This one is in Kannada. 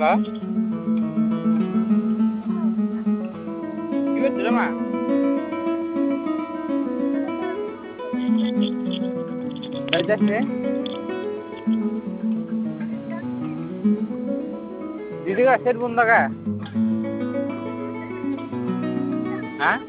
হ্যাঁ কি করছো রে মা বাড়িতে আসছে দিদি का सेट बंद का हाँ